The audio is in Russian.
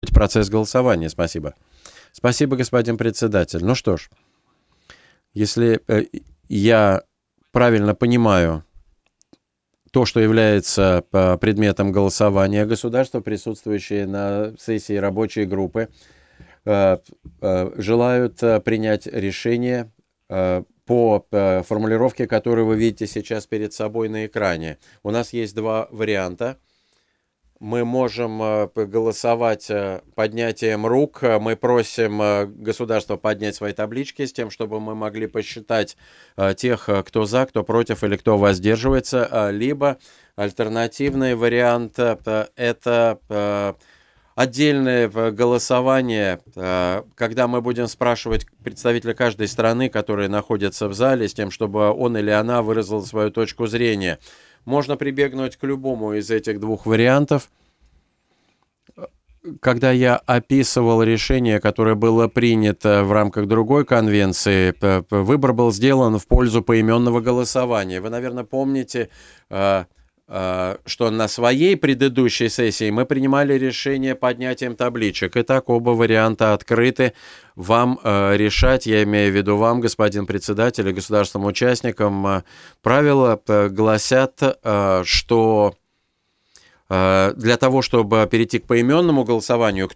процесс голосования. Спасибо. Спасибо, господин председатель. Ну что ж, если я правильно понимаю то, что является предметом голосования, государства, присутствующие на сессии рабочей группы, желают принять решение по формулировке, которую вы видите сейчас перед собой на экране. У нас есть два варианта. Мы можем голосовать поднятием рук. Мы просим государство поднять свои таблички с тем, чтобы мы могли посчитать тех, кто за, кто против или кто воздерживается. Либо альтернативный вариант – это отдельное голосование, когда мы будем спрашивать представителя каждой страны, которые находятся в зале, с тем, чтобы он или она выразил свою точку зрения. Можно прибегнуть к любому из этих двух вариантов. Когда я описывал решение, которое было принято в рамках другой конвенции, выбор был сделан в пользу поименного голосования. Вы, наверное, помните, что на своей предыдущей сессии мы принимали решение поднятием табличек. Итак, оба варианта открыты. Вам решать, я имею в виду вам, господин председатель, и государственным участникам. Правила гласят, что для того, чтобы перейти к поименному голосованию,